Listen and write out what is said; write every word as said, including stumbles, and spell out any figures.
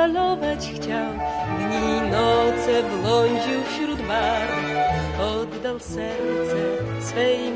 malować chciał, dni noce blądził wśród barw, oddał serce swej